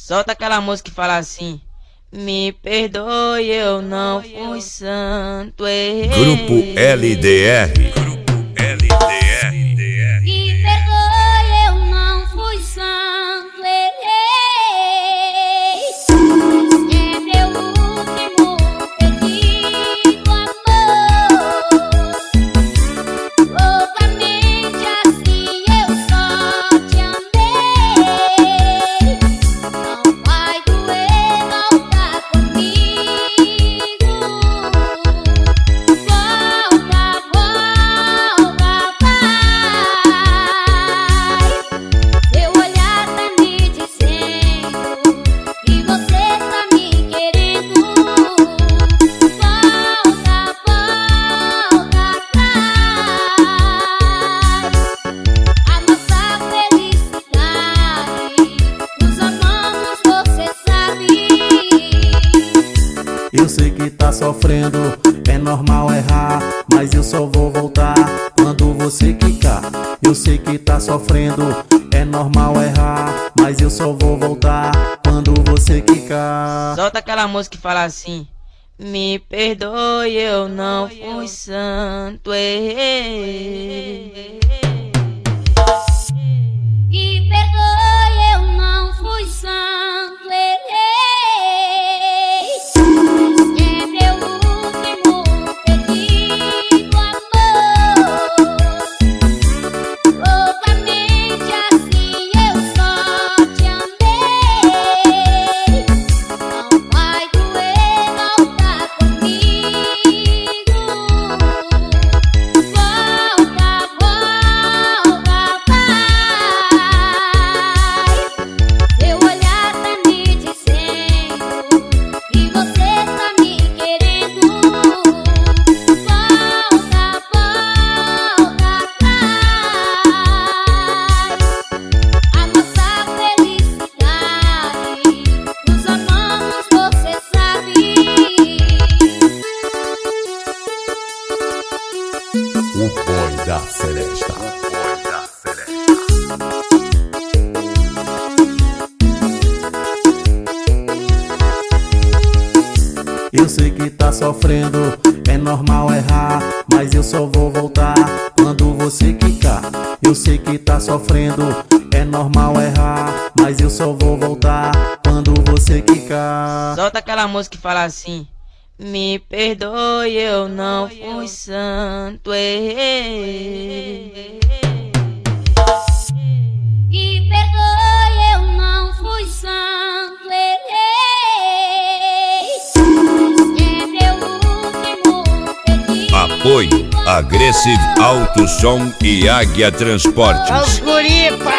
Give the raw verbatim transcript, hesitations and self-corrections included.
Solta aquela música que fala assim: me perdoe, eu não fui santo, errei. Grupo L D R. Grupo L D R. Me perdoe, eu não fui santo, errei. É meu último pedido, amor. Loucamente assim eu só te amei. Não vai doer voltar comigo. Volta, volta, vai. Seu olhar tá me dizendo que você tá me querendo. Volta, volta atrás. A nossa felicidade, nos amamos, você sabe. Eu sei que tá sofrendo, é normal errar, mas eu só vou voltar quando você quicar. Eu sei que tá sofrendo, é normal errar, mas eu só vou voltar quando você quicar. Solta aquela música que fala assim: me perdoe, eu não fui santo, errei. Me perdoe, eu não fui santo, errei. É meu último pedido, amor. Loucamente assim eu só te amei. Não vai doer voltar comigo. Volta, volta, vai. Seu olhar tá me dizendo que você tá me querendo. Volta, volta atrás. A nossa felicidade, nos amamos, você sabe. O boy da Celesta. Eu sei que tá sofrendo, é normal errar, mas eu só vou voltar quando você quicar. Eu sei que tá sofrendo, é normal errar, mas eu só vou voltar quando você quicar. Solta aquela música que fala assim: me perdoe, eu não fui santo, errei. Me perdoe, eu não fui santo, errei. É meu último pedido. Apoio Aggressive Auto Som e Águia Transportes. Os guri pra